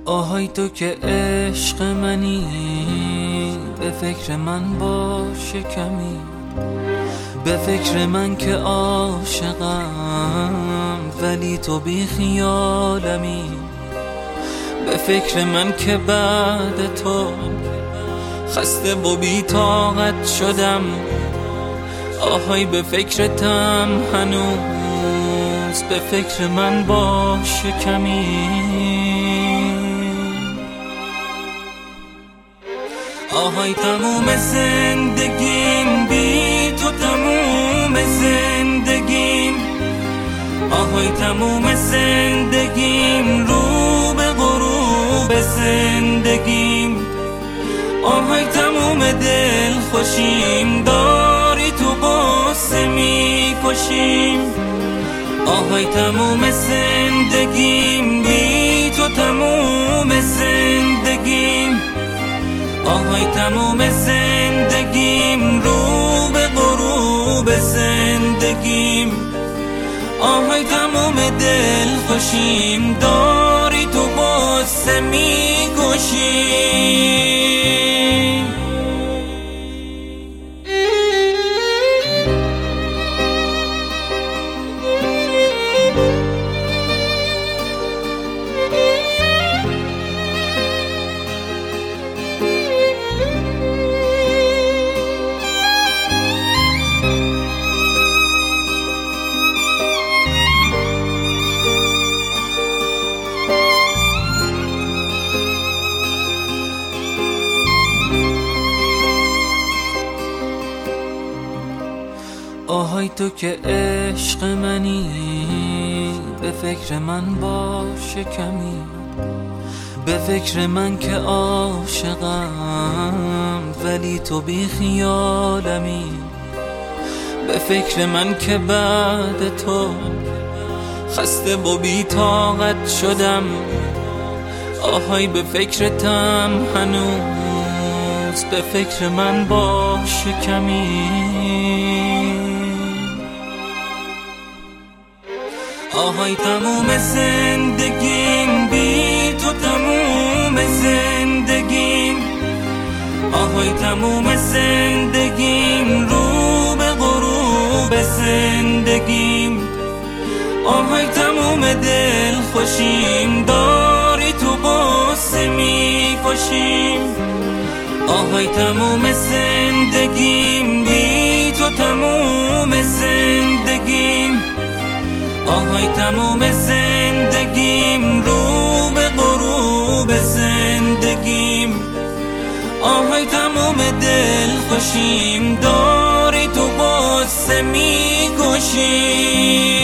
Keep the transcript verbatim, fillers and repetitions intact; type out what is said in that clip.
آهای تو که عشق منی، به فکر من باشه کمی، به فکر من که عاشقم ولی تو بی خیالمی، به فکر من که بعد تو خسته و بی طاقت شدم. آهای به فکرتم هنوز، به فکر من باشه کمی. آهای تموم زندگیم بی تو، تموم زندگیم. آهای تموم زندگیم رو به غروب زندگیم. آهای تموم دل خوشیم داری تو قصه می کشیم. آهای تموم زندگیم بی تو، تموم زندگیم. آهای تموم زندگیم رو به غروب زندگیم. آهای تموم دل خوشیم داری تو قصه می کشیم. آهای تو که عشق منی، به فکر من باشه کمی، به فکر من که عاشقم ولی تو بی خیالمی، به فکر من که بعد تو خسته و بی طاقت شدم. آهای به فکرتم هنوز، به فکر من باشه کمی. آهای تموم زندگیم بی تو، تموم زندگیم. آهای تموم زندگیم رو به غروب زندگیم. آهای تموم دل خوشیم داری تو قصه می کشیم. آهای تموم زندگیم بی تو، تموم زندگیم. آهای تموم زندگیم رو به غروب زندگیم. آهای تموم دل خوشیم داری تو قصه می کشیم.